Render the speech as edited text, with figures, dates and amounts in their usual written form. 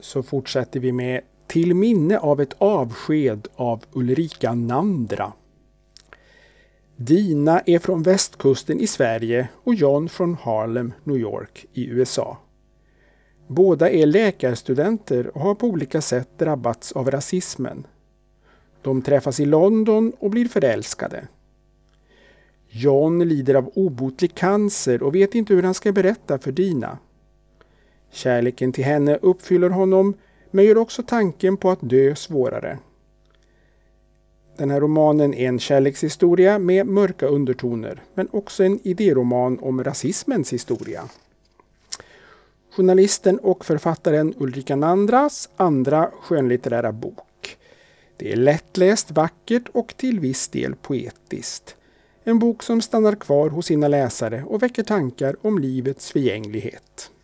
så fortsätter vi med Till minne av ett avsked av Ulrika Nandra. Dina är från västkusten i Sverige och John från Harlem, New York i USA. Båda är läkarstudenter och har på olika sätt drabbats av rasismen. De träffas i London och blir förälskade. John lider av obotlig cancer och vet inte hur han ska berätta för Dina. Kärleken till henne uppfyller honom, men gör också tanken på att dö svårare. Den här romanen är en kärlekshistoria med mörka undertoner, men också en idéroman om rasismens historia. Journalisten och författaren Ulrika Nandras andra skönlitterära bok. Det är lättläst, vackert och till viss del poetiskt. En bok som stannar kvar hos sina läsare och väcker tankar om livets förgänglighet.